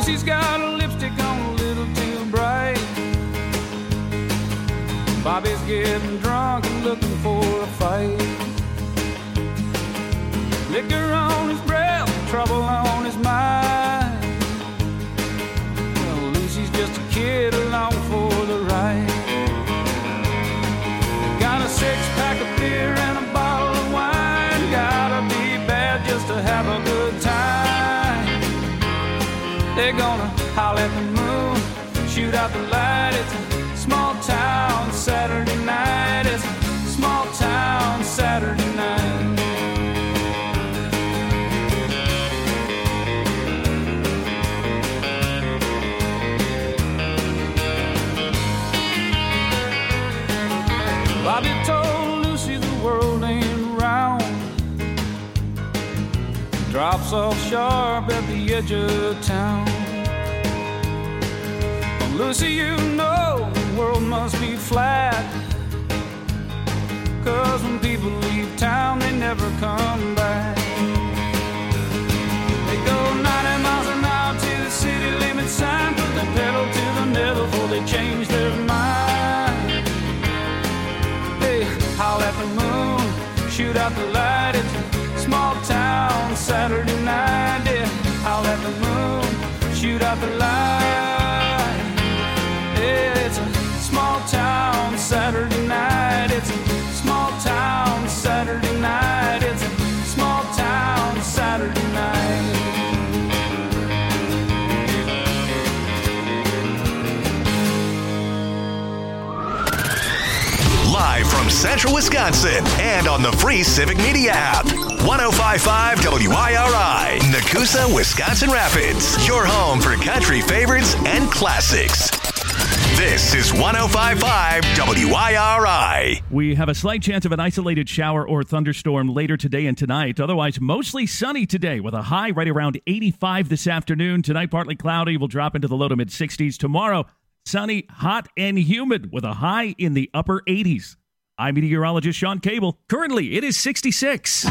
Lucy's got a lipstick on a little too bright. Bobby's getting drunk and looking for a fight. Liquor on his breath, trouble on his mind. Well, Lucy's just a kid along for the ride. Got a six-pack of beer and a bottle of wine. Gotta be bad just to have a good time. They're gonna holler at the moon, shoot out the light. It's a small town Saturday night. It's a small town Saturday night. Bobby told Lucy the world ain't round. Drops off sharp at the edge of town. Well, Lucy, you know the world must be flat. 'Cause when people leave town, they never come back. They go 90 miles an hour to the city limit sign. Put the pedal to the metal before they change their mind. Howl at the moon, shoot out the light. It's a small town Saturday night. Yeah, howl at the moon, shoot out the light. Yeah, it's a small town Saturday night. It's a small town Saturday night. It's a small town Saturday night. Live from Central Wisconsin and on the free Civic Media app. 105.5 WIRI, Nakusa, Wisconsin Rapids. Your home for country favorites and classics. This is 105.5 WIRI. We have a slight chance of an isolated shower or thunderstorm later today and tonight. Otherwise, mostly sunny today with a high right around 85 this afternoon. Tonight, partly cloudy. Will drop into the low to mid-60s. Tomorrow, sunny, hot, and humid with a high in the upper 80s. I'm meteorologist Sean Cable. Currently, it is 66.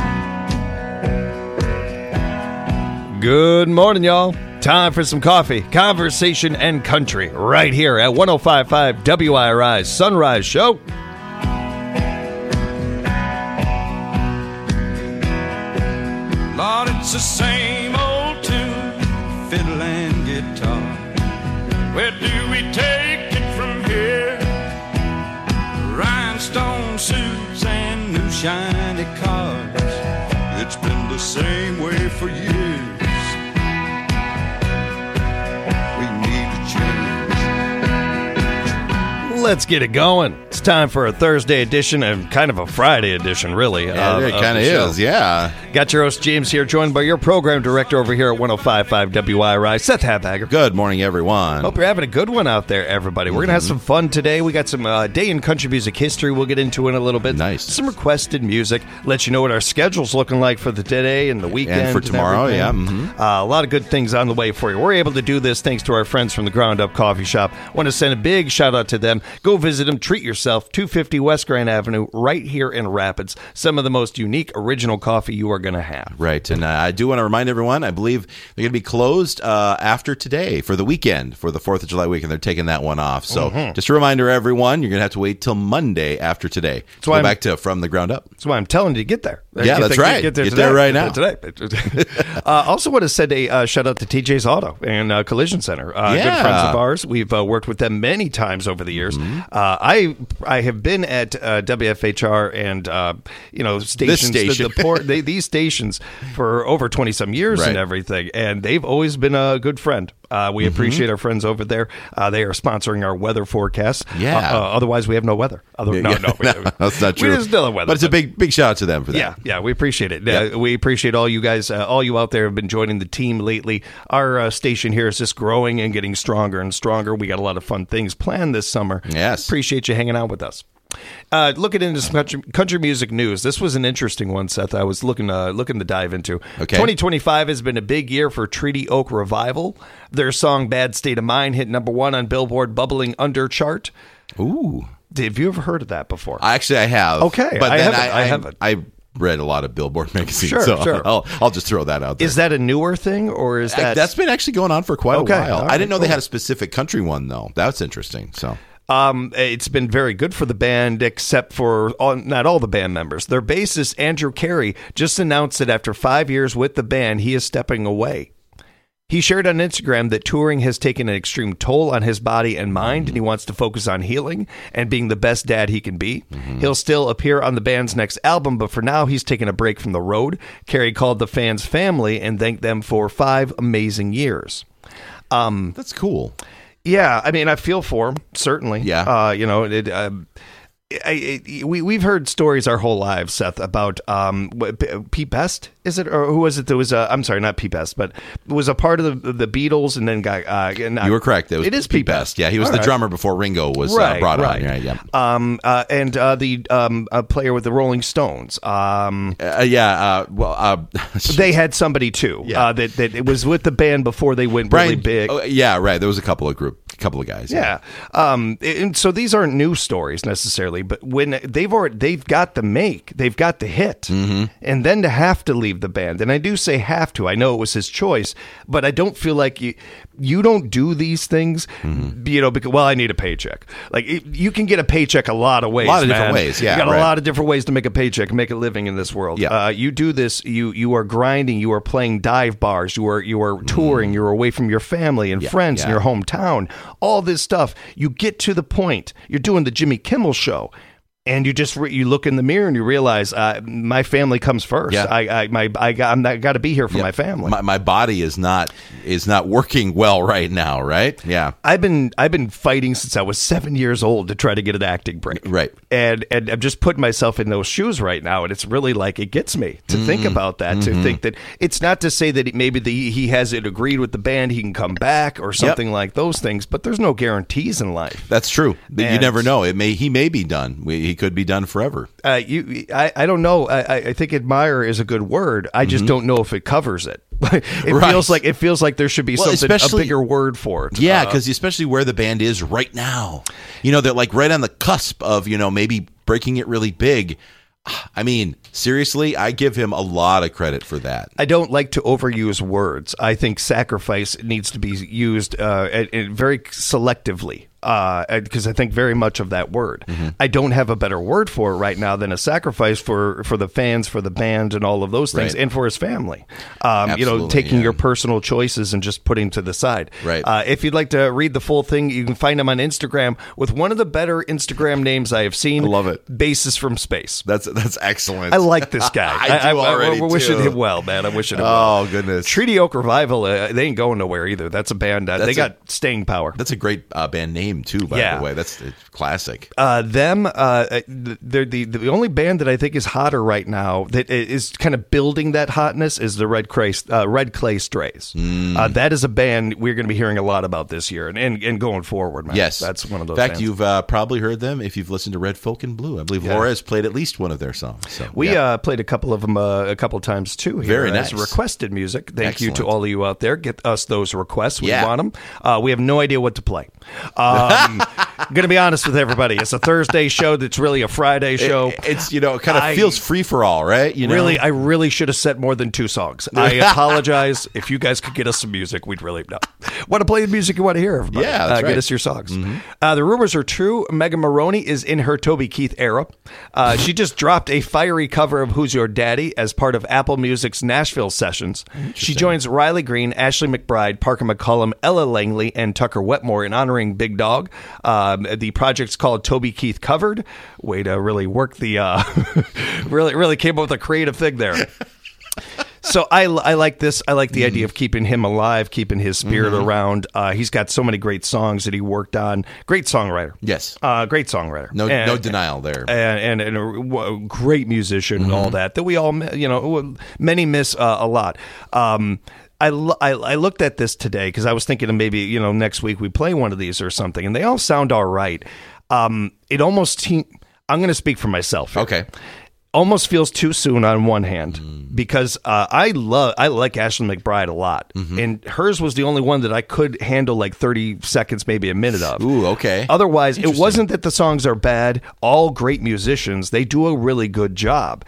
Good morning, y'all. Time for some coffee, conversation, and country right here at 105.5 WIRI's Sunrise Show. Lord, it's the same old tune, fiddle and guitar. Where do we take it from here? Rhinestone suits and new shiny cars. It's been the same way for years. We need to change. Let's get it going. It's time for a Thursday edition and kind of a Friday edition, really. Yeah, it kind of is, yeah. Got your host, James, here, joined by your program director over here at 105.5 WIRI, Seth Habagger. Good morning, everyone. Hope you're having a good one out there, everybody. We're going to have some fun today. We got some day in country music history we'll get into in a little bit. Nice. Some requested music. Let you know what our schedule's looking like for the today and the weekend. And for tomorrow, yeah. A lot of good things on the way for you. We're able to do this thanks to our friends from the Ground Up Coffee Shop. Want to send a big shout out to them. Go visit them. Treat yourself. 250 West Grand Avenue, right here in Rapids. Some of the most unique, original coffee you are going to have. Right. And I do want to remind everyone, I believe they're going to be closed after today for the weekend, for the 4th of July weekend. They're taking that one off. So just a reminder, everyone, you're going to have to wait till Monday after today. So go back to From the Ground Up. That's why I'm telling you to get there. Yeah, that's right. Get there right now. Today. Also want to send a shout out to TJ's Auto and Collision Center. Good friends of ours. We've worked with them many times over the years. I have been at WFHR and stations, these stations for over 20 some years and everything, and they've always been a good friend. We appreciate our friends over there. They are sponsoring our weather forecast. Otherwise, we have no weather. No, that's not true. We just still have weather. But it's a big shout out to them for that. Yeah, we appreciate it. We appreciate all you guys, all you out there have been joining the team lately. Our station here is just growing and getting stronger and stronger. We got a lot of fun things planned this summer. Yes. Appreciate you hanging out with us. Looking into some country music news. This was an interesting one, Seth. I was looking to dive into. Okay. 2025 has been a big year for Treaty Oak Revival. Their song "Bad State of Mind" hit #1 on Billboard Bubbling Under chart. Ooh. Have you ever heard of that before? Actually, I have. Okay, but I then haven't. I read a lot of Billboard magazines. Sure, so sure. I'll just throw that out there. Is that a newer thing, or is that's been actually going on for quite a while? Right, I didn't know cool. they had a specific country one though. That's interesting. So. It's been very good for the band, except for not all the band members. Their bassist, Andrew Carey, just announced that after 5 years with the band, he is stepping away. He shared on Instagram that touring has taken an extreme toll on his body and mind, and he wants to focus on healing and being the best dad he can be. He'll still appear on the band's next album, but for now, he's taking a break from the road. Carey called the fans family and thanked them for 5 amazing years. That's cool. Yeah, I mean, I feel for him, certainly. Yeah. We've heard stories our whole lives, Seth, about Pete Best, is it? Or who was it that was, I'm sorry, not Pete Best, but was a part of the Beatles and then got... you were correct. It is Pete Best. Yeah, he was the drummer before Ringo was brought on. Yeah. And the player with the Rolling Stones. They had somebody too that it was with the band before they went really big. Oh, yeah, right. There was a couple of guys. Yeah. And so these aren't new stories necessarily, but when they've got the hit, and then to have to leave the band, and I do say have to. I know it was his choice, but I don't feel like you don't do these things, because I need a paycheck. Like you can get a paycheck a lot of ways, different ways. Yeah, you got a lot of different ways to make a paycheck, and make a living in this world. Yeah. You do this. You are grinding. You are playing dive bars. You are touring. You're away from your family and friends in your hometown. All this stuff. You get to the point. You're doing the Jimmy Kimmel show. And you just you look in the mirror and you realize my family comes first. Yeah. I got to be here for my family. My body is not working well right now. Right? Yeah. I've been fighting since I was 7 years old to try to get an acting break. Right. And I'm just putting myself in those shoes right now, and it's really like it gets me to think about that. To think that it's not to say that maybe he hasn't agreed with the band, he can come back or something like those things. But there's no guarantees in life. That's true. You never know. He may be done. He could be done forever. I don't know. I think admire is a good word. I just don't know if it covers it. It feels like there should be a bigger word for it. Yeah, because especially where the band is right now. They're like right on the cusp of maybe breaking it really big. I mean, seriously, I give him a lot of credit for that. I don't like to overuse words. I think sacrifice needs to be used very selectively. Because I think very much of that word. I don't have a better word for it right now than a sacrifice for the fans, for the band, and all of those things, and for his family. Taking your personal choices and just putting to the side. Right. If you'd like to read the full thing, you can find him on Instagram with one of the better Instagram names I have seen. I love it. Bassist from Space. That's excellent. I like this guy. We're wishing him well, man. I'm wishing him well. Oh, goodness. Treaty Oak Revival, they ain't going nowhere either. That's a band. They got staying power. That's a great band name too, by the way. That's classic. They're the only band that I think is hotter right now that is kind of building that hotness is the Red Clay Strays. That is a band we're going to be hearing a lot about this year and going forward, man. Yes. That's one of those In fact, bands. You've probably heard them if you've listened to Red Folk and Blue. I believe Laura has played at least one of their songs. So, we played a couple of them a couple times too here. Very nice. As requested music. Thank you to all of you out there. Get us those requests. We want them. We have no idea what to play. I'm going to be honest with everybody. It's a Thursday show that's really a Friday show. It's, kind of feels free for all, right? Really, I really should have set more than 2 songs. I apologize. If you guys could get us some music, we'd really want to play the music you want to hear, everybody. Yeah, that's right. Get us your songs. The rumors are true. Megan Maroney is in her Toby Keith era. She just dropped a fiery cover of Who's Your Daddy as part of Apple Music's Nashville sessions. She joins Riley Green, Ashley McBride, Parker McCollum, Ella Langley, and Tucker Wetmore in honoring Big Dog. The project's called Toby Keith Covered. Way to really work the really came up with a creative thing there. So I like this. I like the idea of keeping him alive, keeping his spirit around. He's got so many great songs that he worked on. Great songwriter. Yes. Great songwriter. No denial there. And a great musician and all that we all, many miss a lot. I looked at this today because I was thinking of maybe, next week we play one of these or something, and they all sound all right. It almost, I'm going to speak for myself here. Okay. Almost feels too soon on one hand because I like Ashley McBride a lot, and hers was the only one that I could handle like 30 seconds, maybe a minute of. Ooh, okay. Otherwise, it wasn't that the songs are bad. All great musicians, they do a really good job.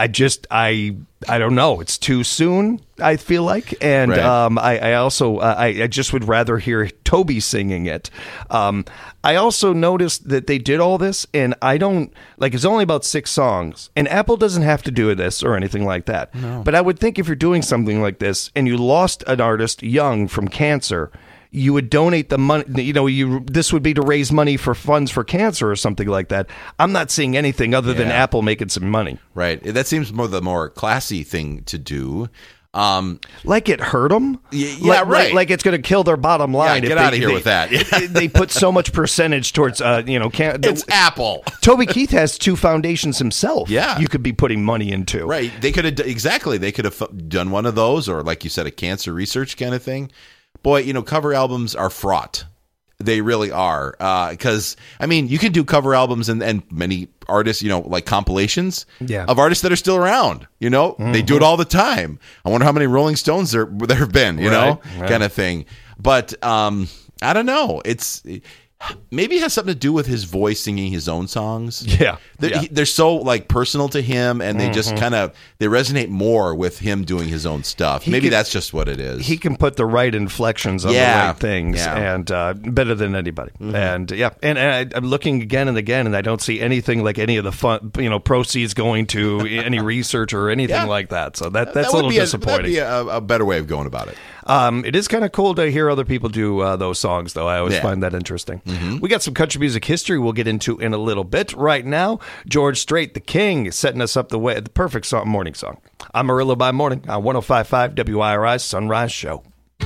I don't know. It's too soon, I feel like. And right. I also, I just would rather hear Toby singing it. I also noticed that they did all this, and I don't, like, it's only about 6 songs. And Apple doesn't have to do this or anything like that. No. But I would think if you're doing something like this and you lost an artist young from cancer, you would donate the money, this would be to raise money for funds for cancer or something like that. I'm not seeing anything other than Apple making some money. Right. That seems the more classy thing to do. Like it hurt them? Yeah, right. Like it's going to kill their bottom line. Yeah, get out of here with that. They put so much percentage towards, it's Apple. Toby Keith has 2 foundations himself. Yeah. You could be putting money into. Right. They could have, exactly. They could have done one of those, or like you said, a cancer research kind of thing. Boy, cover albums are fraught. They really are. Because, you can do cover albums and many artists, like compilations of artists that are still around. Mm-hmm. They do it all the time. I wonder how many Rolling Stones there have been, kind of thing. But I don't know. Maybe it has something to do with his voice singing his own songs. Yeah. They're so like personal to him, and they just they resonate more with him doing his own stuff. Maybe that's just what it is. He can put the right inflections on the right things and better than anybody. Mm-hmm. And I'm looking again and again, and I don't see anything like any of the fun, proceeds going to any research or anything like that. So that's a little disappointing. That'd be a better way of going about it. It is kind of cool to hear other people do those songs, though. I always find that interesting. Mm-hmm. We got some country music history we'll get into in a little bit. Right now, George Strait, the King, setting us up the perfect morning song. Amarillo by Morning on 105.5 WIRI Sunrise Show.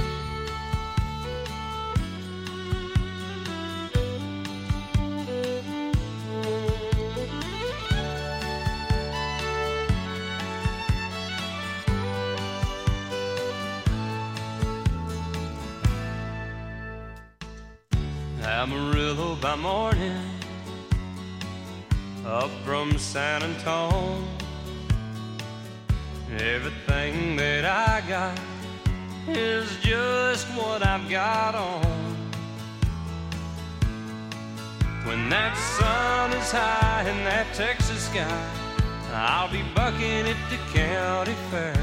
Amarillo by morning, up from San Antonio. Everything that I got is just what I've got on. When that sun is high in that Texas sky, I'll be bucking at the county fair.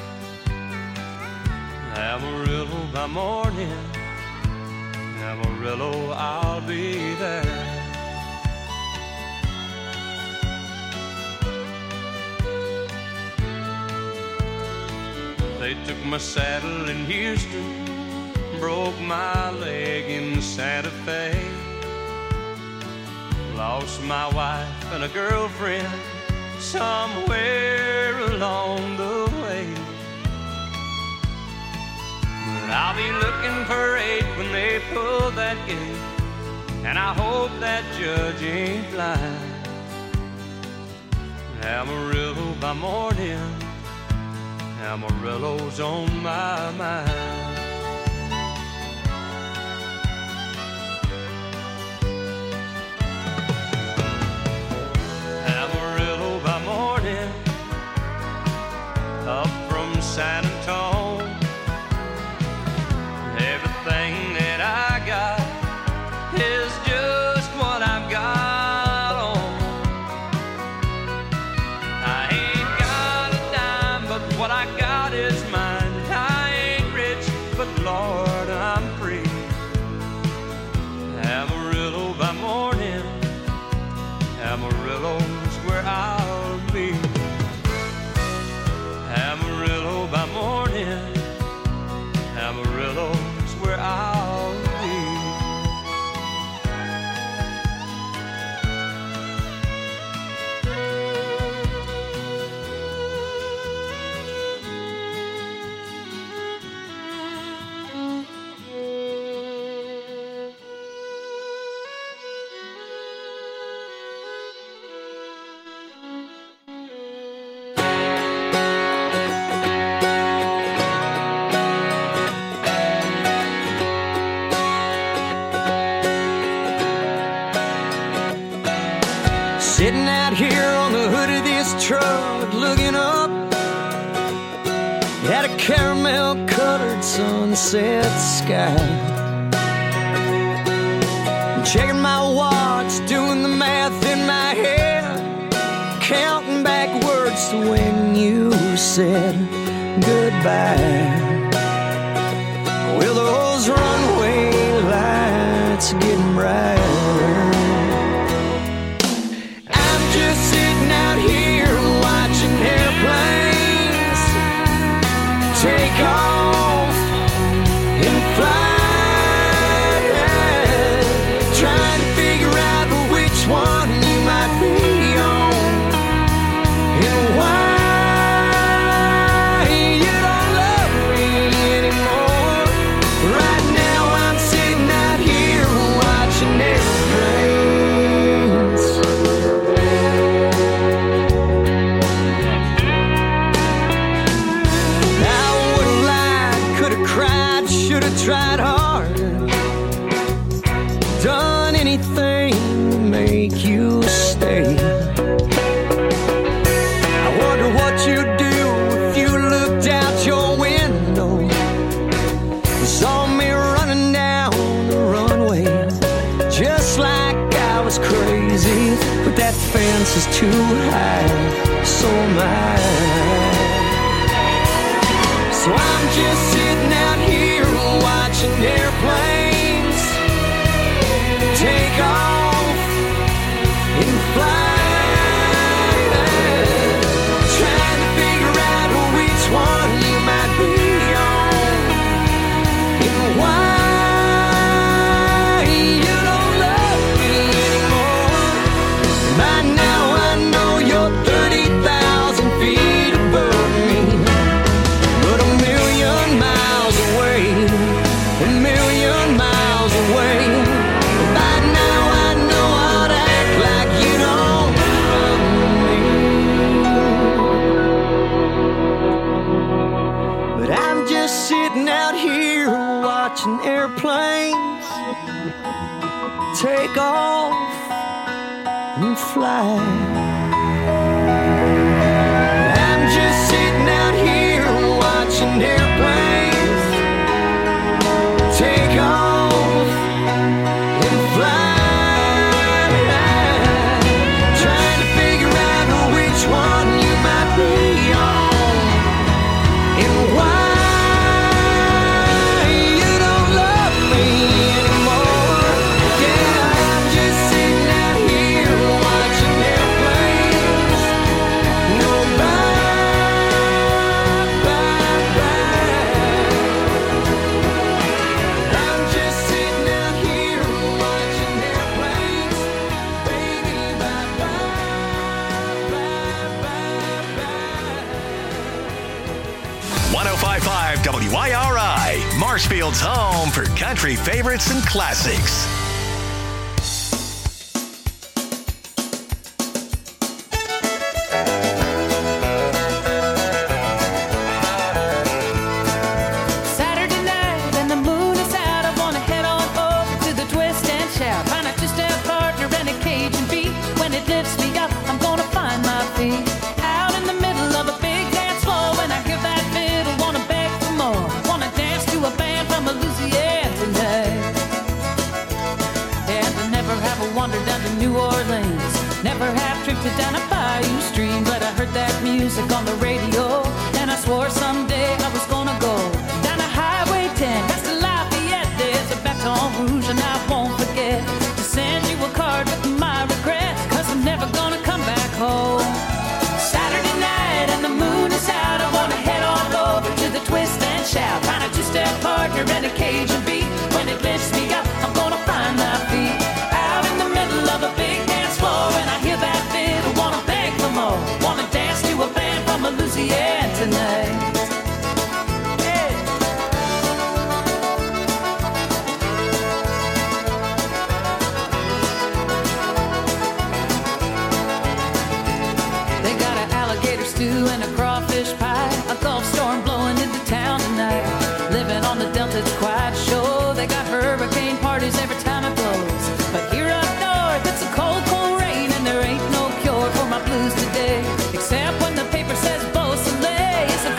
Amarillo by morning, Amarillo, I'll be there. They took my saddle in Houston, broke my leg in Santa Fe, lost my wife and a girlfriend somewhere along the way. But I'll be looking for 8 when they pull that gate, and I hope that judge ain't blind. Amarillo by morning, Amarillo's on my mind. Amarillo by morning, up from San Antonio. Everything that I got is just what I've got on. I ain't got a dime, but what I got is mine. I ain't rich, but Lord, I'm free. Amarillo by morning, Amarillo's where I'll be. Amarillo by morning, Amarillo's where I'll be. Sitting out here on the hood of this truck, looking up at a caramel-colored sunset sky. I'm checking my watch, doing the math in my head, counting backwards to when said goodbye. Well, those runway lights are getting brighter. I'm just sitting out here watching airplanes take off and fly, trying to figure out which one you might be on and why. Tried hard, done anything to make you stay. I wonder what you'd do if you looked out your window and saw me running down the runway, just like I was crazy. But that fence is too high, so am I. So I'm just sitting out here watching airplanes take off and fly, trying to figure out which one you might be on and why you don't love me anymore. By now I know you're 30,000 feet above me, but a million miles away. A million miles away. By now I know how to act like you don't love me. But I'm just sitting out here watching airplanes take off and fly. I'm just sitting out here watching airplanes take off and fly, trying to figure out which one you might be on and why you don't love me anymore. Yeah, I'm just sitting out here watching airplanes go by. I'm just sitting out here watching airplanes, baby, bye-bye. 105.5 WIRI, Marshfield's home for country favorites and classics. Saturday night and the moon is out. I wanna head on over to the twist and shout. Find a two-step partner and a Cajun beat. When it lifts me up, I'm gonna find my feet. Out in the middle of a big dance floor. When I hear that fiddle, wanna beg for more. Wanna dance to a band from Louisiana tonight. And I never have wandered down to New Orleans. Never have drifted down a bayou stream. But I heard that music on the radio, and I swore someday I was gonna go down a Highway 10, past the Lafayette. There's a Baton Rouge, and I won't forget to send you a card with my regrets, 'cause I'm never gonna come back home. Saturday night and the moon is out. I wanna head on over to the twist and shout. Find a two-step partner and a Cajun beat. When it lifts me up, I'm gonna find my feet. Out in the middle of a big dance floor, and I hear that fiddle, wanna beg for more. Wanna dance to a band from Louisiana tonight. Hey. They got an alligator stew and a crawfish pie. A Gulf storm blowing into town tonight. Living on the Delta, it's quite a show. They got hurricane parties every time it blows. But here up north, it's a cold, cold rain, and there ain't no cure for my blues today. Except when the paper says Beausoleil is a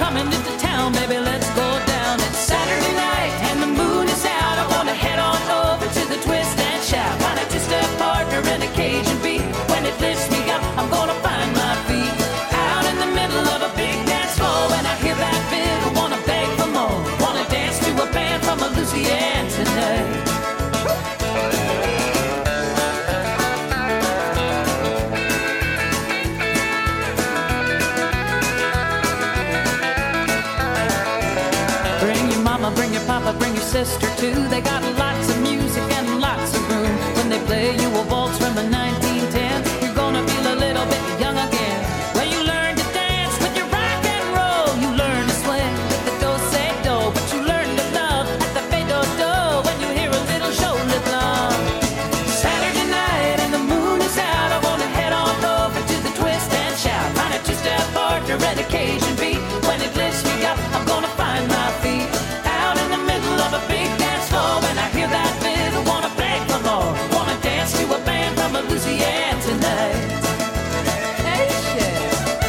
mama, bring your papa, bring your sister too. They got lots of music and lots of room. When they play you a waltz from a 1910, you're gonna feel a little bit young again. Well, you learn to dance with your rock and roll. You learn to swing with the do-say-do. But you learn to love at the fade-do-do when you hear a little shoulder blum. Saturday night and the moon is out. I wanna head on over to the twist and shout. Find a two-step partner and occasion beat. When it lifts me up, I'm gonna find my feet out in the middle of a big dance floor. When I hear that fiddle, wanna beg for more. Wanna dance to a band from Louisiana tonight. Hey, shit.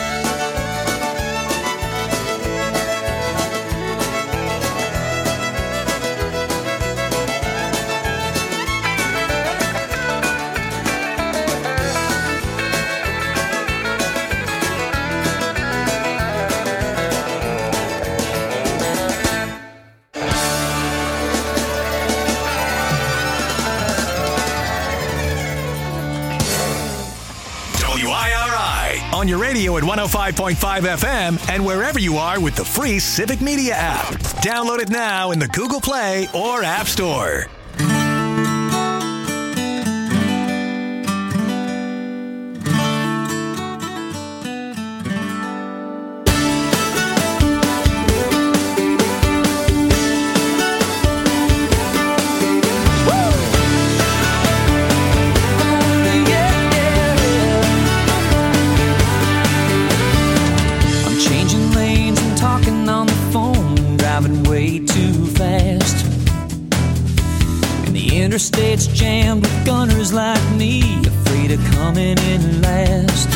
WIRI on your radio at 105.5 FM and wherever you are with the free Civic Media app. Download it now in the Google Play or App Store. I'm changing lanes and talking on the phone, driving way too fast. And the interstate's jammed with gunners like me, afraid of coming in last.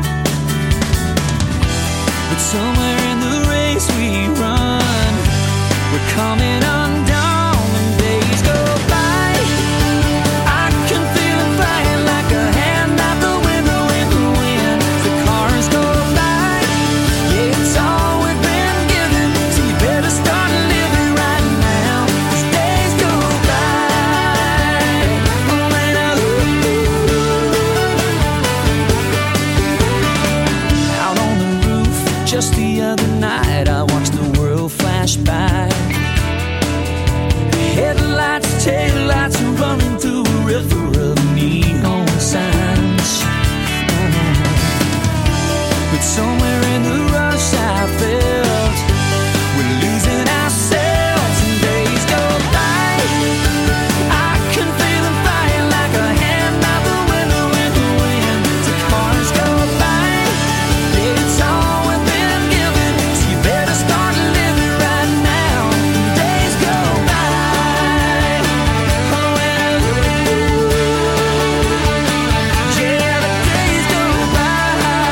But somewhere in the race we run, we're coming undone when days go by. I can feel it flying like a hand out the window in the wind. The cars go by. Yeah, it's all we've been given, so you better start living right now. 'Cause days go by. Oh, and out on the roof, just the other night, I watched the world flash by. Headlights, taillights are running through a river of neon signs. But somewhere in the rush I felt we're losing ourselves and days go by. I can feel them flying like a hand out the window in the wind. The cars go by. Yeah, it's all we've been given, so you better start living right now. Days go by. Oh, and yeah, the days go by.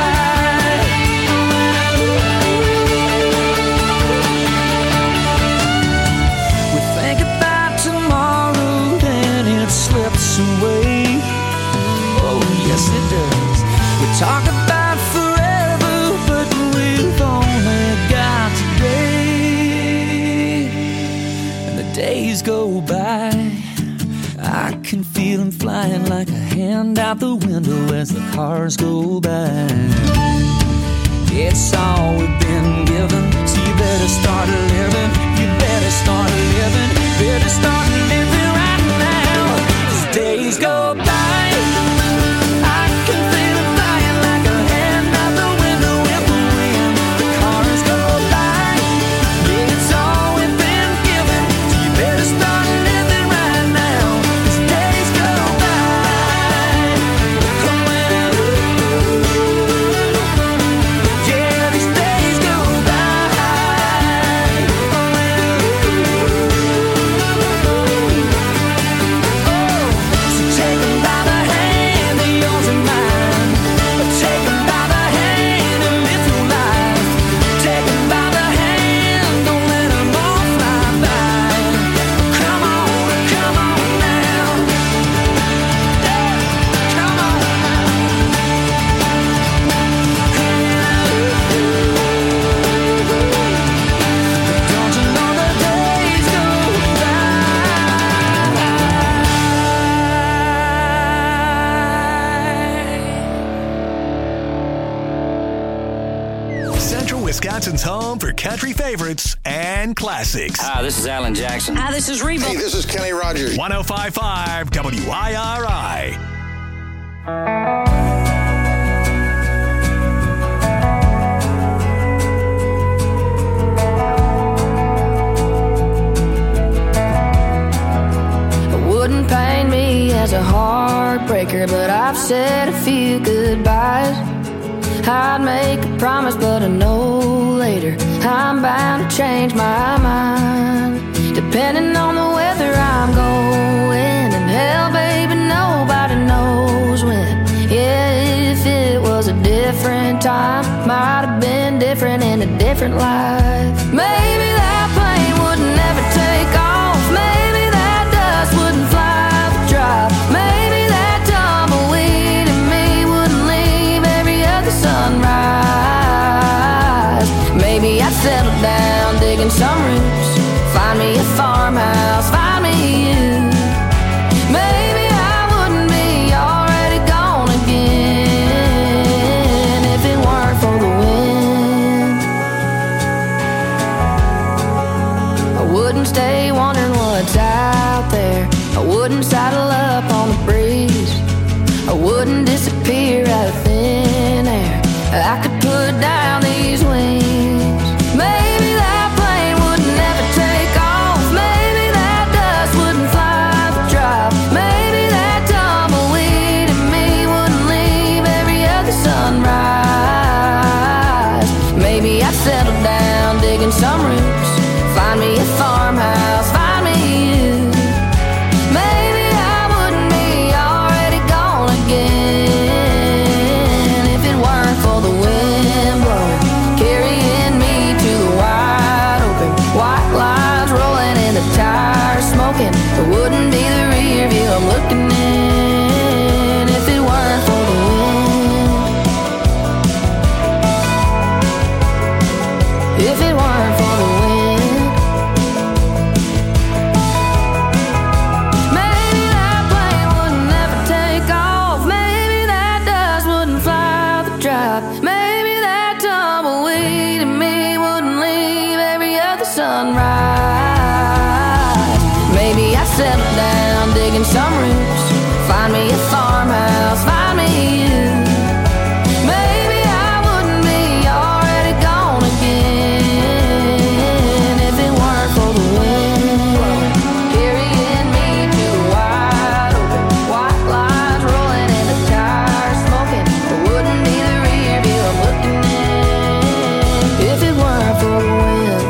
We think about tomorrow and it slips away. Oh, yes, it does. We talk about forever, but we've only got today. And the days go by. I can feel them flying like a hand out the window as the cars go by. It's all we've been given, so you better start living. You better start living. Better start living right now. 'Cause days go by. I can feel it flying like a hand out the window in the wind. The cars go by. Yeah, it's all we've been given, so you better start living right now. 'Cause days go by. Oh, and yeah, these days go by. Oh, and Wisconsin's home for country favorites and classics. Hi, this is Alan Jackson. Hi, this is Reba. Hey, this is Kenny Rogers. 105.5 WIRI. Wouldn't pain me as a heartbreaker, but I've said a few goodbyes. I'd make a promise, but I know later I'm bound to change my mind. Depending on the weather I'm going, and hell, baby, nobody knows when. Yeah, if it was a different time, might have been different in a different life. Maybe that plane would never take off. Maybe that dust wouldn't fly the drive. Maybe that tumbleweed in me wouldn't leave every other sunrise. Maybe I'd settle down digging some roots, find me a farmhouse, find me you. Maybe I wouldn't be already gone again if it weren't for the wind. I wouldn't stay wondering what's out there. I wouldn't saddle up on the breeze. I wouldn't disappear out of thin air. I could put down these wings. Maybe that plane would never take off. Maybe that dust wouldn't fly the drive. Maybe that tumbleweed in me wouldn't leave every other sunrise. Maybe I'd settle down digging some roots, find me a farmhouse, find me you. Maybe I wouldn't be already gone again if it weren't for the wind blowing, carrying me to the wide open. White lines rolling in the tires smoking. It wouldn't be the rear view I'm looking in if it weren't for the wind. If it weren't for the wind. Maybe that plane would never take off. Maybe that dust wouldn't fly the drive. Maybe that tumbleweed in me wouldn't leave every other sunrise. Maybe I'd settle down digging some roots, find me a farmhouse, find me you. Maybe I wouldn't be already gone again if it weren't for the wind carrying me to the wide open. White lines rolling in the tires smoking. It wouldn't be the rear view I'm looking in if it weren't for the wind.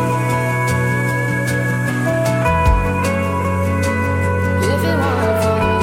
If it weren't for the wind.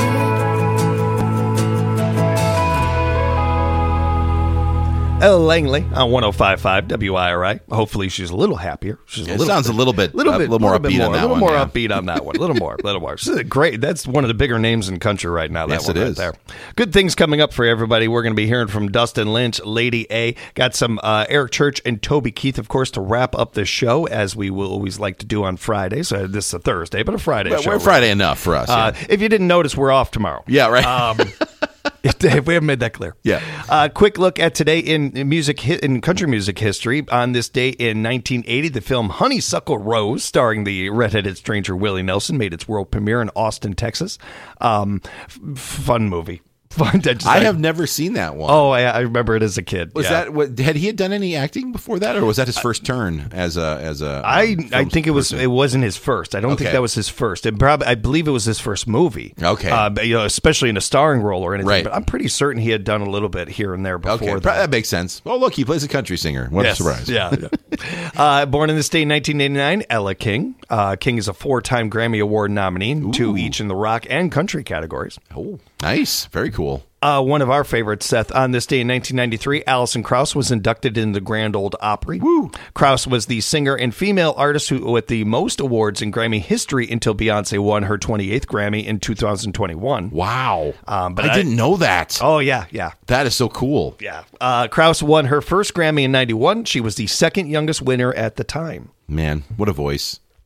Ella Langley on 105.5 WIRI. Hopefully she's a little happier. She's It sounds a little more upbeat on that one. A little more upbeat on that one. A little more. This is great. That's one of the bigger names in country right now. That Yes, one it right is. there. Good things coming up for everybody. We're going to be hearing from Dustin Lynch, Lady A. Got some Eric Church and Toby Keith, of course, to wrap up the show, as we will always like to do on Fridays. This is a Thursday, but a Friday But show. we're Friday enough for us. Yeah, If you didn't notice, we're off tomorrow. Yeah, right. If we haven't made that clear. Yeah. Quick look at today in country music history. On this day in 1980, the film Honeysuckle Rose, starring the redheaded stranger Willie Nelson, made its world premiere in Austin, Texas. Fun movie. I have never seen that one. Oh, I remember it as a kid. Was that what? Had he done any acting before that, or was that his first turn as a? I think it wasn't his first. I don't think that was his first. I believe it was his first movie. Okay, especially in a starring role or anything. Right. But I'm pretty certain he had done a little bit here and there before. Okay, that makes sense. Oh, look, he plays a country singer. What a surprise! Yeah. Born in this state in 1989, Ella King. King is a 4-time Grammy Award nominee, 2 each in the rock and country categories. Oh, nice, very cool. One of our favorites, Seth. On this day in 1993, Alison Krauss was inducted into the Grand Ole Opry. Woo. Krauss was the singer and female artist with the most awards in Grammy history until Beyonce won her 28th Grammy in 2021. Wow. But I didn't know that. Oh, yeah. That is so cool. Yeah. Krauss won her first Grammy in 91. She was the second youngest winner at the time. Man, what a voice.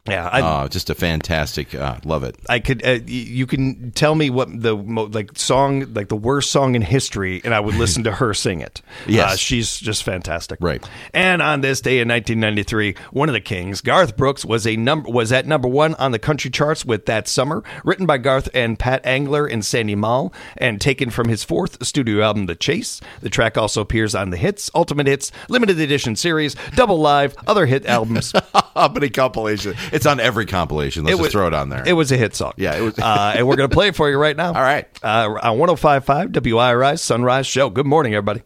Yeah, just a fantastic. Love it. I could. You can tell me what the song, like the worst song in history, and I would listen to her sing it. Yes, she's just fantastic. Right. And on this day in 1993, one of the kings, Garth Brooks, was at number one on the country charts with "That Summer," written by Garth and Pat Angler and Sandy Mall, and taken from his fourth studio album, The Chase. The track also appears on the Hits, Ultimate Hits, Limited Edition series, Double Live, other hit albums. How many compilation? It's on every compilation. Let's just throw it on there. It was a hit song. Yeah, it was. And we're going to play it for you right now. All right. On 105.5 WIRI's Sunrise Show. Good morning, everybody.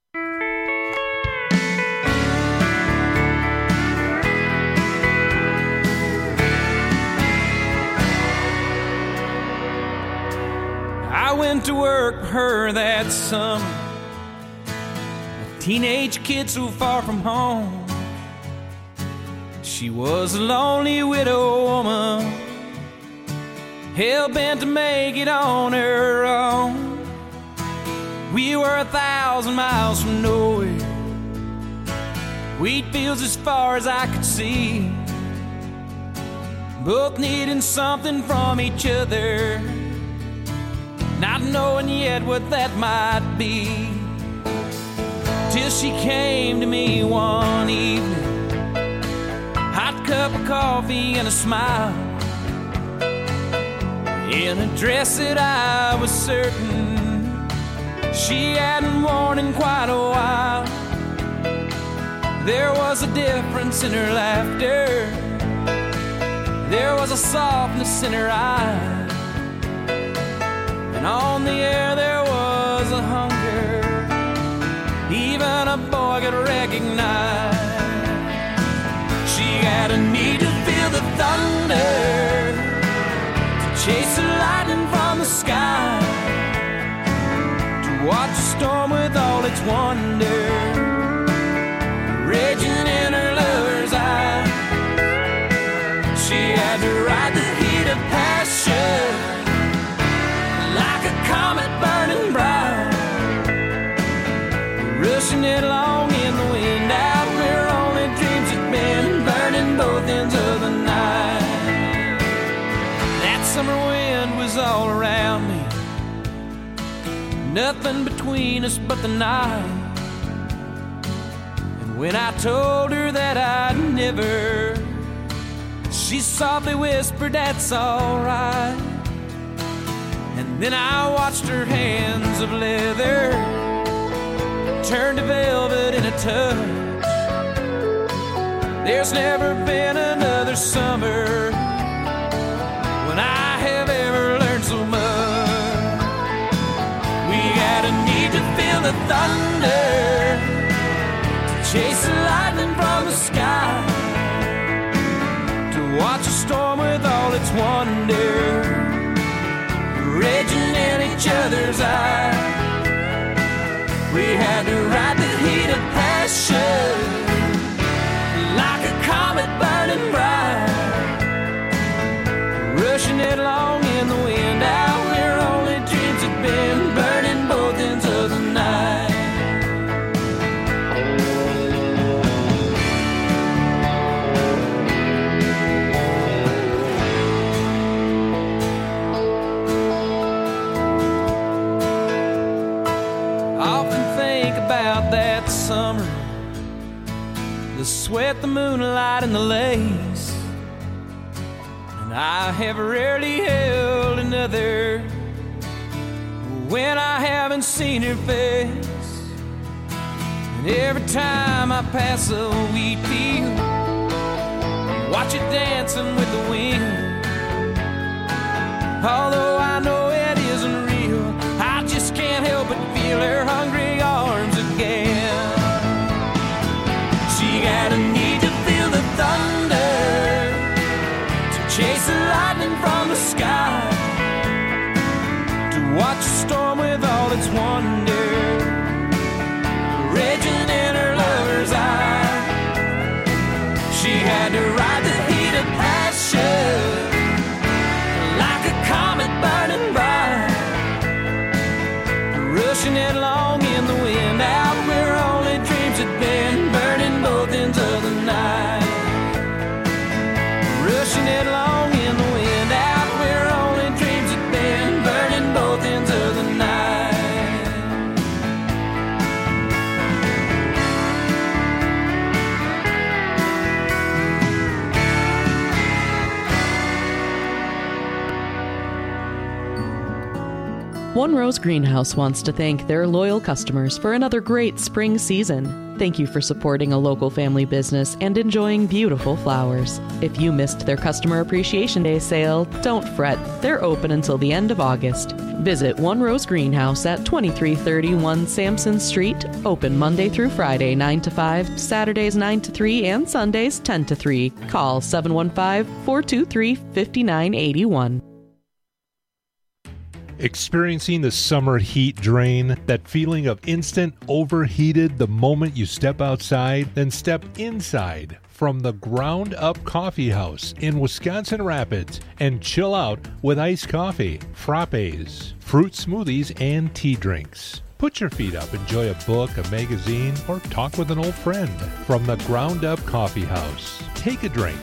I went to work for her that summer. A teenage kid so far from home. She was a lonely widow woman, hell-bent to make it on her own. We were 1,000 miles from nowhere, wheat fields as far as I could see, both needing something from each other, not knowing yet what that might be. Till she came to me one evening, hot cup of coffee and a smile, in a dress that I was certain she hadn't worn in quite a while. There was a difference in her laughter, there was a softness in her eyes, and on the air there was a hunger even a boy could recognize. She had a need to feel the thunder, to chase the lightning from the sky, to watch the storm with all its wonder raging in her lover's eye. She had to ride the heat of passion like a comet burning bright, rushing it along in the wind out where only dreams had been, burning both ends of the night. That summer wind was all around me, nothing between us but the night. And when I told her that I'd never, she softly whispered, "That's alright." And then I watched her hands of leather turn to velvet in a touch. There's never been another summer when I have ever learned so much. We had a need to feel the thunder, to chase the lightning from the sky, to watch a storm with all its wonder raging in each other's eyes. We had to ride the heat of passion like a comet burning bright, rushing it along in the wind out where only dreams had been, burning both ends of the night. That summer, the sweat, the moonlight, and the lace, and I have rarely held another when I haven't seen her face. And every time I pass a wheat field, watch it dancing with the wind. Although I know it isn't real, I just can't help but feel her hungry arms again. She had a need to feel the thunder, to chase the lightning from the sky, to watch a storm with all its wonder raging in her lover's eye. She had to ride the heat of passion like a comet burning bright, rushing it along in the wind out where only dreams had been, burning both ends of the night, rushing One Rose Greenhouse wants to thank their loyal customers for another great spring season. Thank you for supporting a local family business and enjoying beautiful flowers. If you missed their Customer Appreciation Day sale, don't fret. They're open until the end of August. Visit One Rose Greenhouse at 2331 Sampson Street, open Monday through Friday 9 to 5, Saturdays 9 to 3, and Sundays 10 to 3. Call 715-423-5981. Experiencing the summer heat drain, that feeling of instant overheated the moment you step outside, then step inside from the Ground Up Coffee House in Wisconsin Rapids and chill out with iced coffee, frappes, fruit smoothies, and tea drinks. Put your feet up, enjoy a book, a magazine, or talk with an old friend. From the Ground Up Coffee House, take a drink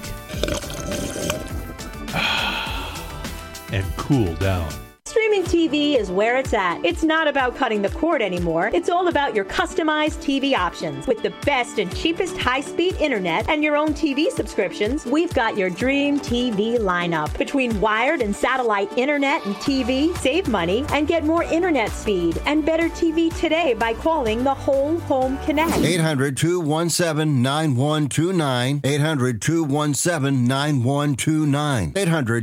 and cool down. Streaming TV is where it's at. It's not about cutting the cord anymore. It's all about your customized TV options. With the best and cheapest high-speed internet and your own TV subscriptions, we've got your dream TV lineup. Between wired and satellite internet and TV, save money and get more internet speed and better TV today by calling the Whole Home Connect. 800-217-9129. 800-217-9129.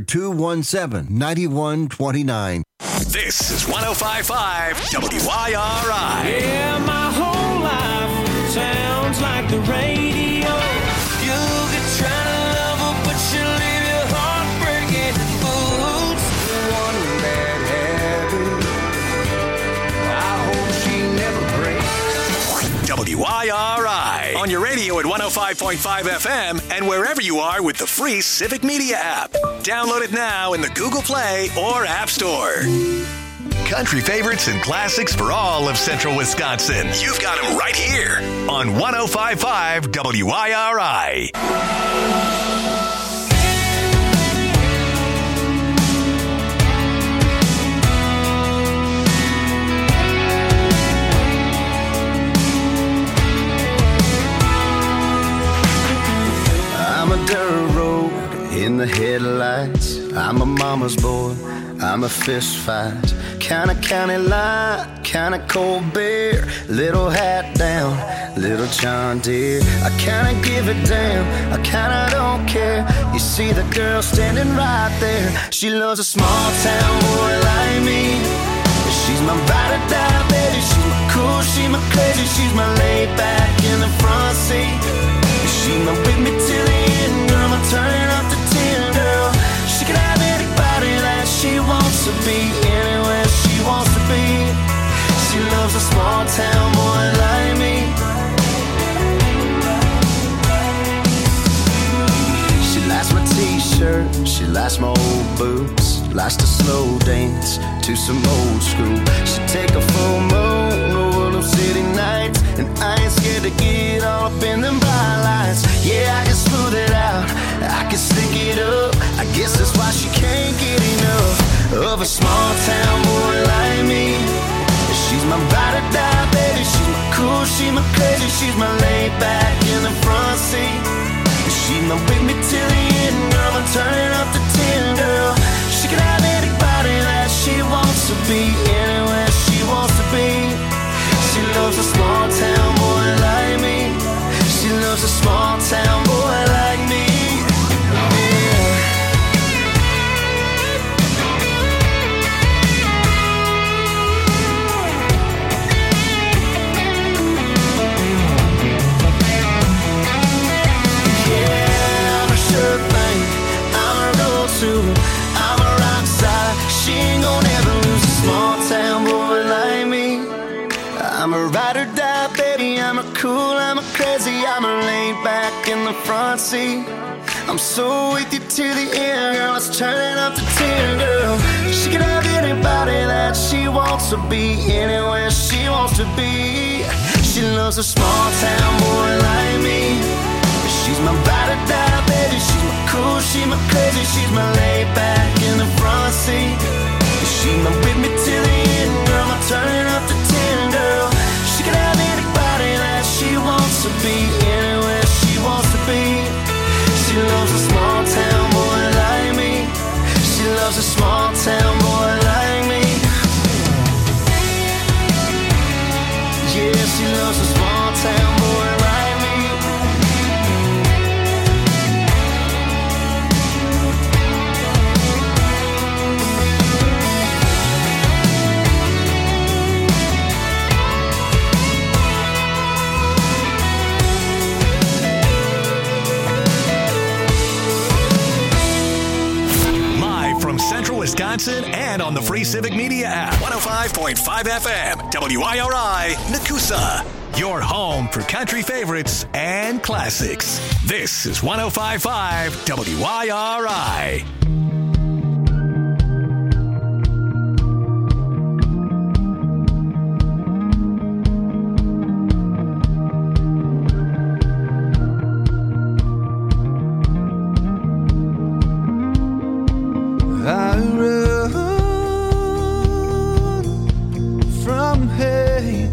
800-217-9129. This is 105.5 WIRI. Yeah, my whole life sounds like the radio. You could try to love her, but she'll leave your heart breaking. Oops, the one bad habit. I hope she never breaks. WIRI on your radio at 105.5 FM and wherever you are with the free Civic Media app. Download it now in the Google Play or App Store. Country favorites and classics for all of Central Wisconsin. You've got them right here on 105.5 WIRI. I'm a dirt road in the headlights. I'm a mama's boy. I'm a fist fight. Kinda county line, kinda cold beer. Little hat down, little John Deere. I kinda give it down, I kinda don't care. You see the girl standing right there. She loves a small town boy like me. She's my ride or die, baby. She's my cool, she's my crazy. She's my laid back in the front seat. She's my with me till the end, girl. I'm turning up the 10, girl. She can have anybody that she wants to be, anywhere she wants to be. She loves a small town boy like me. She likes my t-shirt, she likes my old boots, likes to slow dance to some old school. She take a full moon over them city nights, and I ain't scared to get all up in them bright lights. Yeah, I can smooth it out, I can stick it up. I guess that's why she can't get enough of a small town boy like me. She's my ride or die, baby. She's my cool, she's my crazy. She's my laid back in the front seat. She's my with me till the end, girl. I'm turning up the 10, girl. She can have anybody that she wants to be, anywhere she wants to be. She loves a small town boy like me. She loves a small town boy like me. I'm a rock star. She ain't gonna ever lose a small town boy like me. I'm a ride or die, baby. I'm a cool, I'm a crazy. I'm a laid back in the front seat. I'm so with you to the end, girl. Let's turn it up to 10, girl. She can have anybody that she wants to be, anywhere she wants to be. She loves a small town boy like me. She's my ride or die, baby. She's my cool, she's my crazy. She's my laid back in the front seat. She's my with me till the end, girl. I'm turning up the 10, girl. She can have anybody that she wants to be, anywhere she wants to be. She loves a small town boy like me. She loves a small town boy like me. Wisconsin, and on the free Civic Media app. 105.5 FM, WIRI, Nakusa. Your home for country favorites and classics. This is 105.5 WIRI. I run from hate.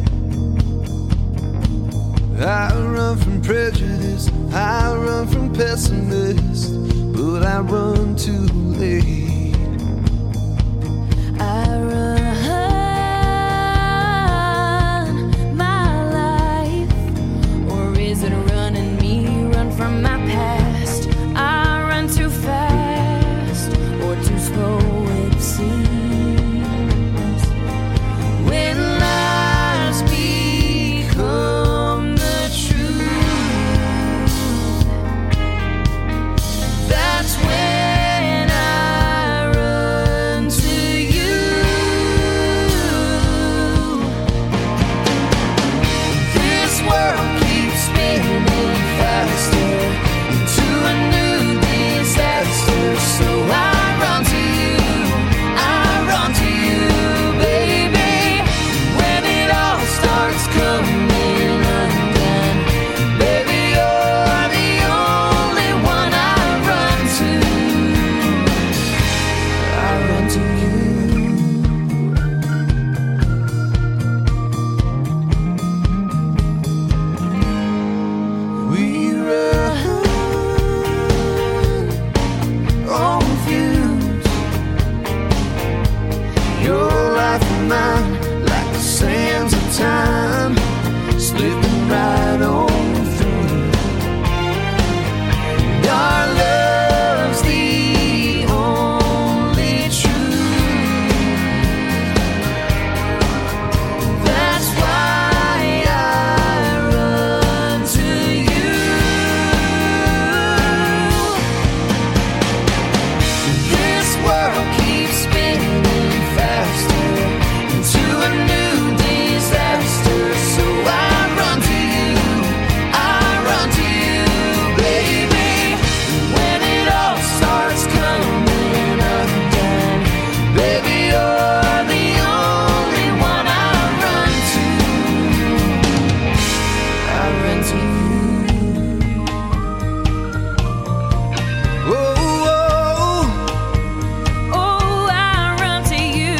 I run from prejudice. I run from pessimists. But I run too late. I run my life, or is it running me? Run from my past. I run too fast, or too slow it seems. When lies become the truth, that's when I run to you. This world keeps spinning faster into a new disaster, so I run to you, I run to you, baby. When it all starts coming undone, baby, you're the only one I run to. I run to you. We run on views. Your life and mine, like the sands of time, slipping right on through. Our love's the only truth. That's why I run to you. This world keeps spinning faster into a new disaster, so I run to you, I run to you, baby. When it all starts coming undone, baby, you're the only one I run to. I run to you. Oh, oh, oh, I run to you.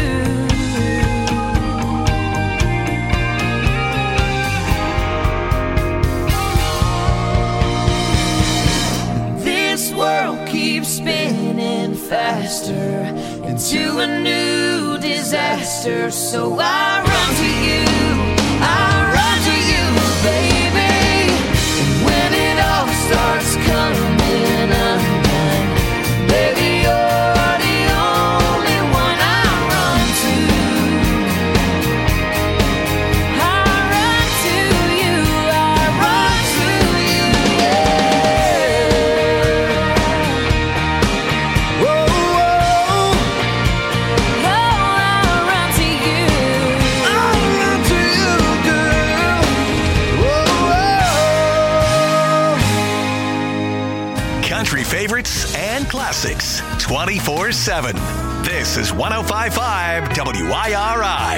This world keeps spinning faster into a new disaster, so I run to you, I run to you, baby. When it all starts coming undone, baby, you're the only one I run to. I run to you, I run to you, yeah. Oh, I run to you. I run to you, girl. Country favorites and classics 24/7. This is 105.5 WIRI.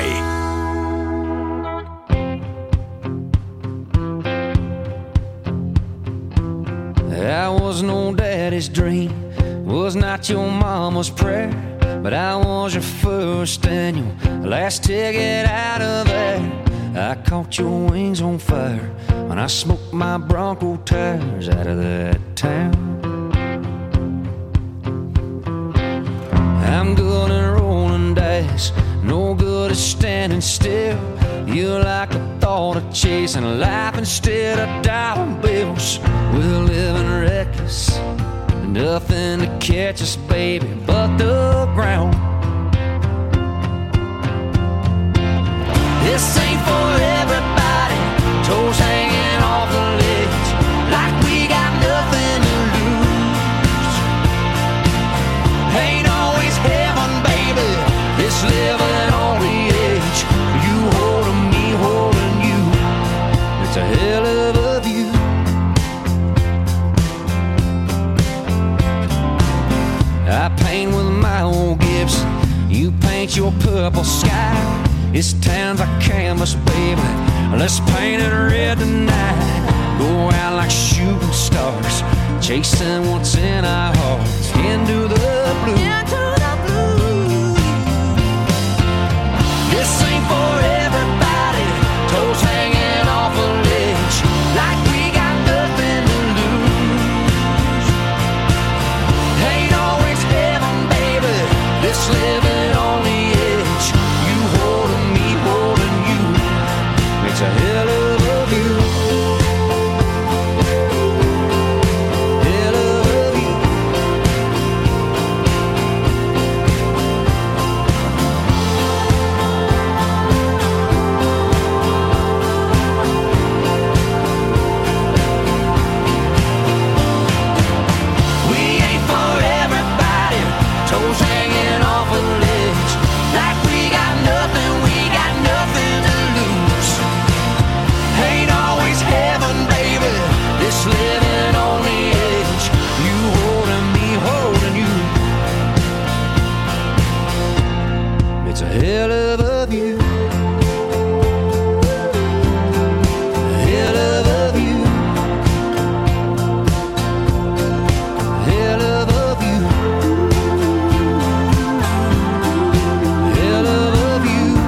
I was no daddy's dream, was not your mama's prayer, but I was your first and your last ticket out of there. I caught your wings on fire when I smoked my Bronco tires out of that town. I'm good at rolling dice, no good at standing still. You like the thought of chasing life instead of dollar bills. We're living reckless, nothing to catch us, baby, but the ground. This ain't for everybody, toes hanging off the ledge, like we got nothing to lose. Ain't always heaven, baby. paint your purple sky. This town's a canvas, baby. Let's paint it red tonight. Go out like shooting stars, chasing what's in our hearts. Into the blue. Into the blue. This ain't for everybody. Toes hanging off a ledge, like we got nothing to lose. Ain't always heaven, baby. This living on the edge. You holding me, holding you. It's a hell of a view. Hell of a view. We ain't for everybody. Toes hanging off a ledge, like we got nothing to lose. Ain't always heaven, baby. This living on the edge. You holding me, holding you. It's a hell of a view. Hell of a view. Hell of a view. Hell of a view.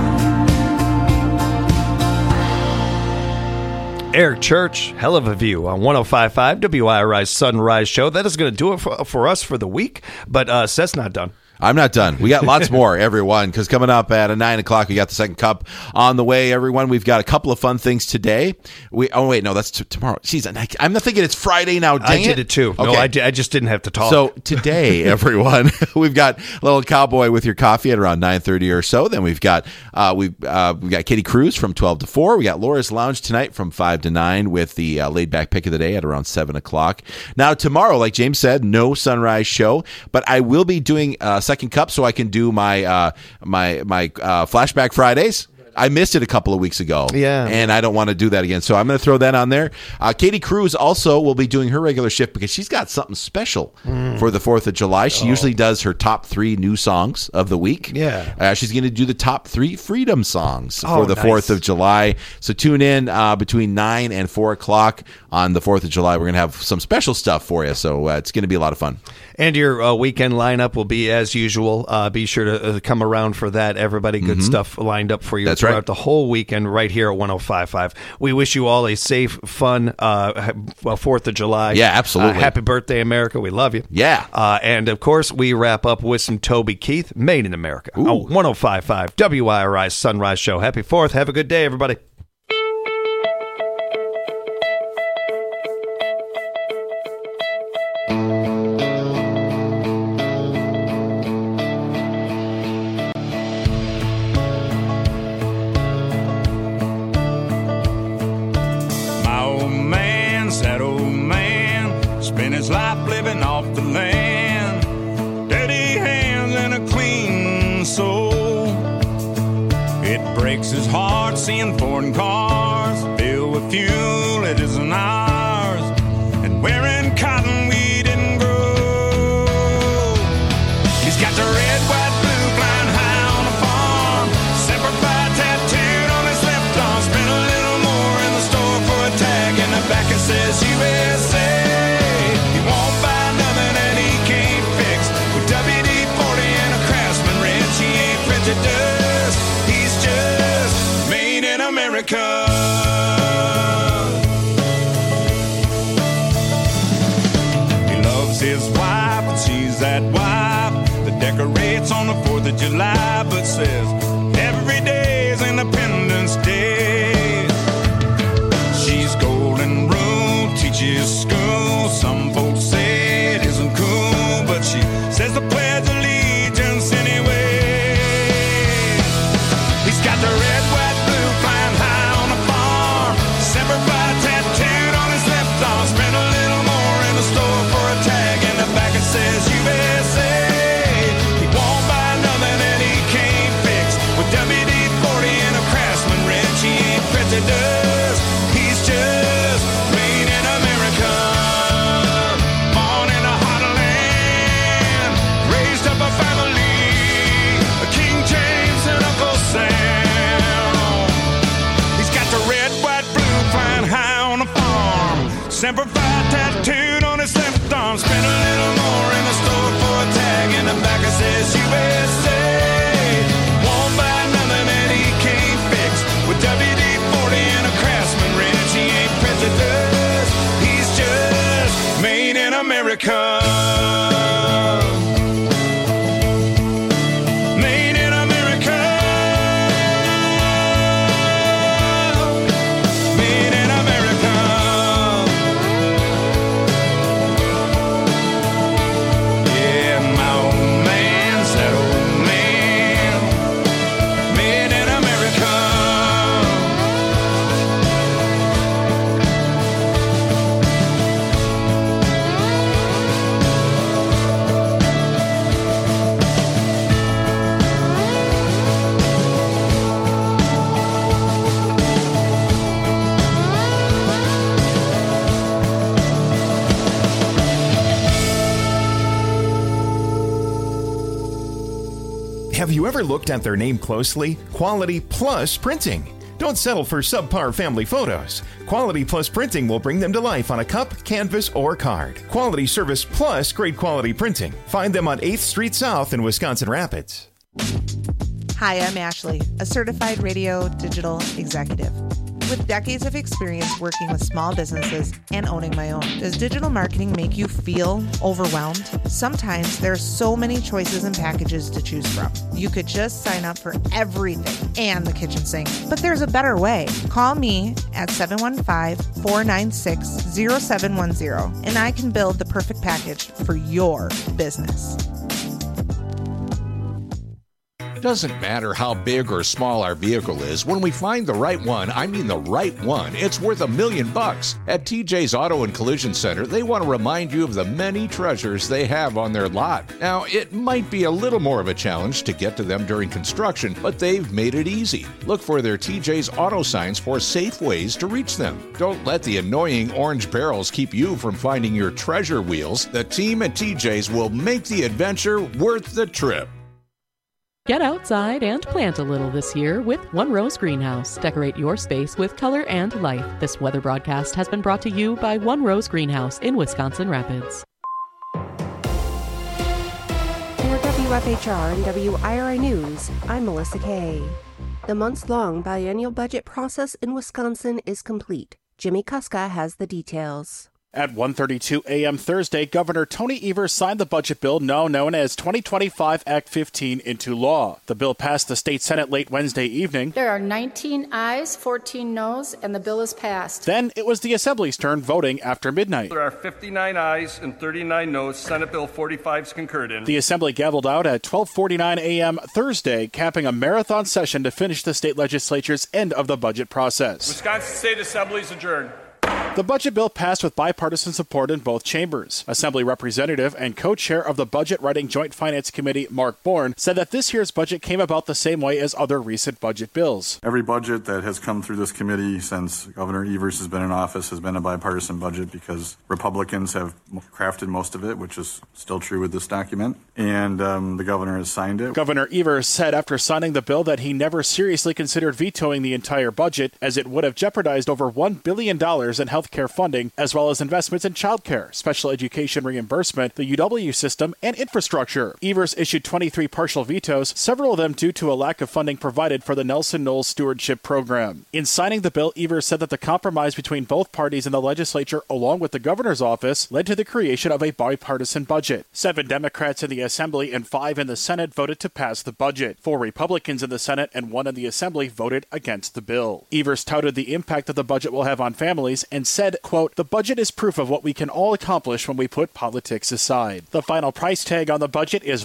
Eric Church, hell of a view on 105.5 WIRI's Sunrise Show. That is going to do it for us for the week, but Seth's not done. I'm not done. We got lots more, everyone, because coming up at 9 o'clock, we got the second cup on the way, everyone. We've got a couple of fun things today. That's tomorrow. Jeez, I'm not thinking it's Friday now. Dang I did it too. Okay. No, I just didn't have to talk. So today, everyone, we've got a little Cowboy with Your Coffee at around 9:30 or so. Then we've got Katie Cruz from 12 to 4. We got Laura's Lounge tonight from 5 to 9 with the laid back pick of the day at around 7 o'clock. Now tomorrow, like James said, no Sunrise Show, but I will be doing second cup so I can do my Flashback Fridays. I missed it a couple of weeks ago. Yeah. And I don't want to do that again. So I'm going to throw that on there. Katie Cruz also will be doing her regular shift because she's got something special for the 4th of July. She usually does her top 3 new songs of the week. Yeah. She's going to do the top 3 freedom songs Oh, for the nice. 4th of July. So tune in between 9 and 4 o'clock on the 4th of July. We're going to have some special stuff for you. So it's going to be a lot of fun. And your weekend lineup will be as usual. Be sure to come around for that. Everybody, good stuff lined up for you That's throughout right. the whole weekend right here at 105.5. We wish you all a safe, fun 4th of July. Yeah, absolutely. Happy birthday, America. We love you. Yeah. And, of course, we wrap up with some Toby Keith, Made in America. Ooh. On 105.5 WIRI's Sunrise Show. Happy 4th. Have a good day, everybody. My old man, sad old man, spent his life living off the land. Dirty hands and a clean soul. It breaks his heart seeing foreign cars filled with fuel it isn't ours, and wearing cotton we didn't grow. He's got the red, white, blue flying high on the farm, Semper Fi tattooed on his left arm. Spent a little more in the store for a tag, and the back it says USA. He won't buy nothing that he can't fix. With WD-40 and a Craftsman wrench, he ain't prejudiced. He's just made in America. He loves his wife, and she's that wife that decorates on the 4th of July, but says every day is Independence Day. She's golden rule, teaches school. Some folks say it isn't cool, but she says the Pledge of Allegiance anyway. He's got the red, white, blue flying high on the farm, Semper Fi tattooed on his left arm. Spent a little more in the store for a tag, and the back it says USA. He won't buy nothing that he can't fix. Semper Fi tattooed on his left arm. Spent a little more in the store for a tag. In the back it says USA. Won't buy nothing that he can't fix. With WD-40 and a Craftsman wrench, he ain't prejudiced. He's just made in America. Have you ever looked at their name closely? Quality Plus Printing. Don't settle for subpar family photos. Quality Plus Printing will bring them to life on a cup, canvas, or card. Quality service plus great quality printing. Find them on 8th Street South in Wisconsin Rapids. Hi, I'm Ashley, a certified radio digital executive. With decades of experience working with small businesses and owning my own, does digital marketing make you feel overwhelmed? Sometimes there are so many choices and packages to choose from. You could just sign up for everything and the kitchen sink, but there's a better way. Call me at 715-496-0710 and I can build the perfect package for your business. It doesn't matter how big or small our vehicle is. When we find the right one, I mean the right one, it's worth $1 million. At TJ's Auto and Collision Center, they want to remind you of the many treasures they have on their lot. Now, it might be a little more of a challenge to get to them during construction, but they've made it easy. Look for their TJ's Auto signs for safe ways to reach them. Don't let the annoying orange barrels keep you from finding your treasure wheels. The team at TJ's will make the adventure worth the trip. Get outside and plant a little this year with One Rose Greenhouse. Decorate your space with color and life. This weather broadcast has been brought to you by One Rose Greenhouse in Wisconsin Rapids. For WFHR and WIRI News, I'm Melissa Kay. The months-long biennial budget process in Wisconsin is complete. Jimmy Kuska has the details. At 1:32 a.m. Thursday, Governor Tony Evers signed the budget bill now known as 2025 Act 15 into law. The bill passed the state Senate late Wednesday evening. There are 19 ayes, 14 noes, and the bill is passed. Then it was the Assembly's turn voting after midnight. There are 59 ayes and 39 noes. Senate Bill 45 is concurred in. The Assembly gavelled out at 12:49 a.m. Thursday, capping a marathon session to finish the state legislature's end of the budget process. Wisconsin State Assembly is adjourned. The budget bill passed with bipartisan support in both chambers. Assembly Representative and co-chair of the Budget Writing Joint Finance Committee, Mark Bourne, said that this year's budget came about the same way as other recent budget bills. Every budget that has come through this committee since Governor Evers has been in office has been a bipartisan budget because Republicans have crafted most of it, which is still true with this document, and the governor has signed it. Governor Evers said after signing the bill that he never seriously considered vetoing the entire budget as it would have jeopardized over $1 billion in health care funding, as well as investments in child care, special education reimbursement, the UW system, and infrastructure. Evers issued 23 partial vetoes, several of them due to a lack of funding provided for the Nelson Knowles Stewardship Program. In signing the bill, Evers said that the compromise between both parties in the legislature, along with the governor's office, led to the creation of a bipartisan budget. 7 Democrats in the Assembly and 5 in the Senate voted to pass the budget. 4 Republicans in the Senate and 1 in the Assembly voted against the bill. Evers touted the impact that the budget will have on families and said, quote, "The budget is proof of what we can all accomplish when we put politics aside." The final price tag on the budget is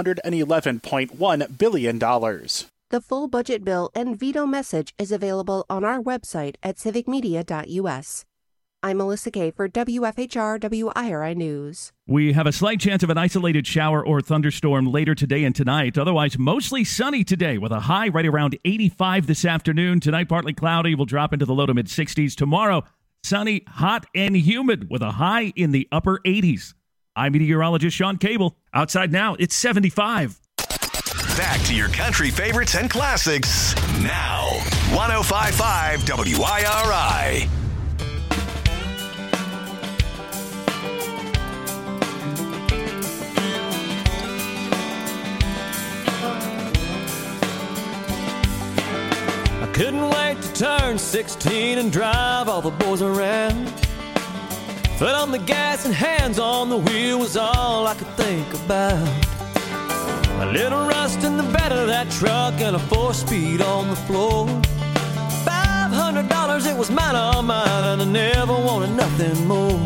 $111.1 billion. The full budget bill and veto message is available on our website at civicmedia.us. I'm Melissa Kay for WFHR WIRI News. We have a slight chance of an isolated shower or thunderstorm later today and tonight. Otherwise, mostly sunny today with a high right around 85 this afternoon. Tonight, partly cloudy. Will drop into the low to mid-60s. Tomorrow, sunny, hot, and humid with a high in the upper 80s. I'm meteorologist Sean Cable. Outside now, it's 75. Back to your country favorites and classics now. 105.5 WIRI. Couldn't wait to turn 16 and drive all the boys around. Foot on the gas and hands on the wheel was all I could think about. A little rust in the bed of that truck and a 4-speed on the floor. $500, it was mine, all mine, and I never wanted nothing more.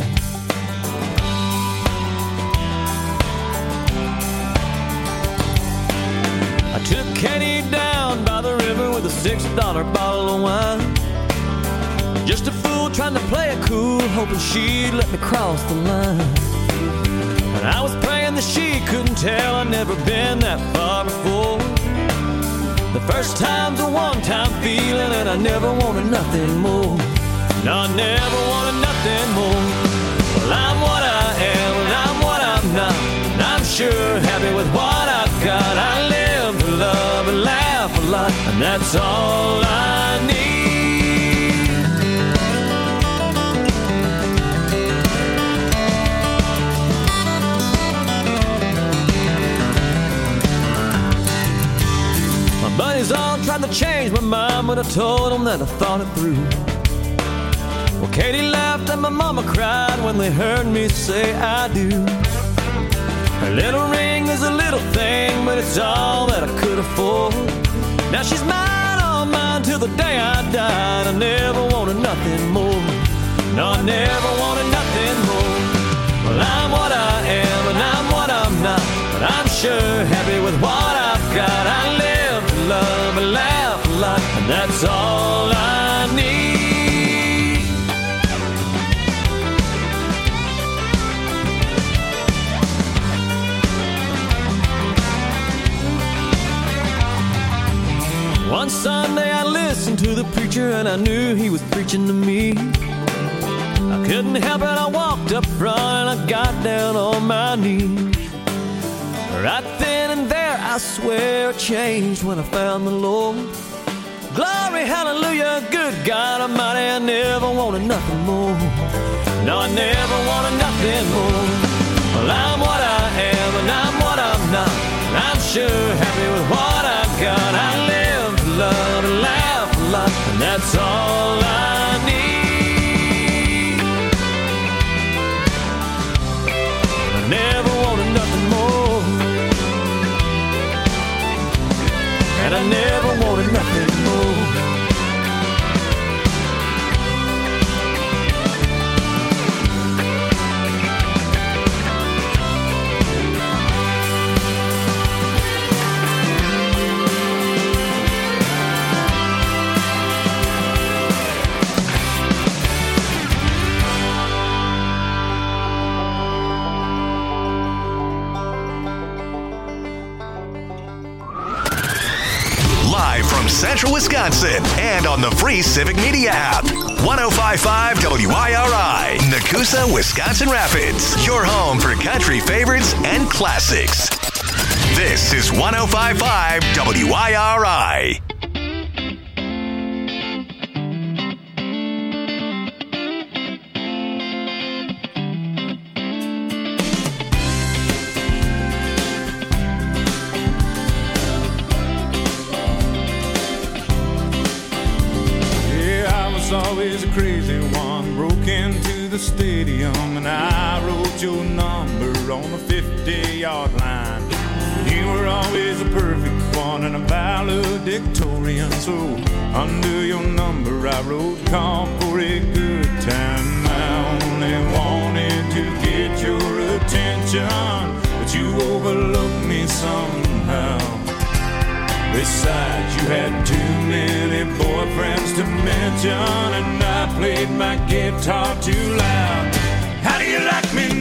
I took Katie down by the river with a $6 bottle of wine. Just a fool trying to play it cool, hoping she'd let me cross the line. And I was praying that she couldn't tell I'd never been that far before. The first time's a one-time feeling, and I never wanted nothing more. No, I never wanted nothing more. Well, I'm what I am, and I'm what I'm not. And I'm sure happy with what I've got. I live to love and laugh a lot, and that's all I need. Buddies all tried to change my mind, but I told them that I thought it through. Well, Katie laughed and my mama cried when they heard me say I do. Her little ring is a little thing, but it's all that I could afford. Now she's mine, all mine, till the day I died. I never wanted nothing more. No, I never wanted nothing more. Well, I'm what I am and I'm what I'm not, but I'm sure happy with what I've got. I live to love and laugh a lot, and that's all I need. One Sunday I listened to the preacher and I knew he was preaching to me. I couldn't help it, I walked up front and I got down on my knees. Right then and there, I swear, it changed when I found the Lord. Glory, hallelujah, good God Almighty, I never wanted nothing more. No, I never wanted nothing more. Well, I'm what I am and I'm what I'm not. And I'm sure happy with what I've got. I live to love and laugh a lot, and that's all I need. I never wanted nothing more. And I never wanted nothing more. Central Wisconsin and on the free Civic Media app. 105.5 WIRI, Nakusa, Wisconsin Rapids. Your home for country favorites and classics. This is 105.5 WIRI. Always a crazy one, broke into the stadium and I wrote your number on the 50-yard line. You were always a perfect one and a valedictorian, so under your number I wrote call for a good time. I only wanted to get your attention, but you overlooked me somehow. Besides, you had too many boyfriends to mention, and I played my guitar too loud. How do you like me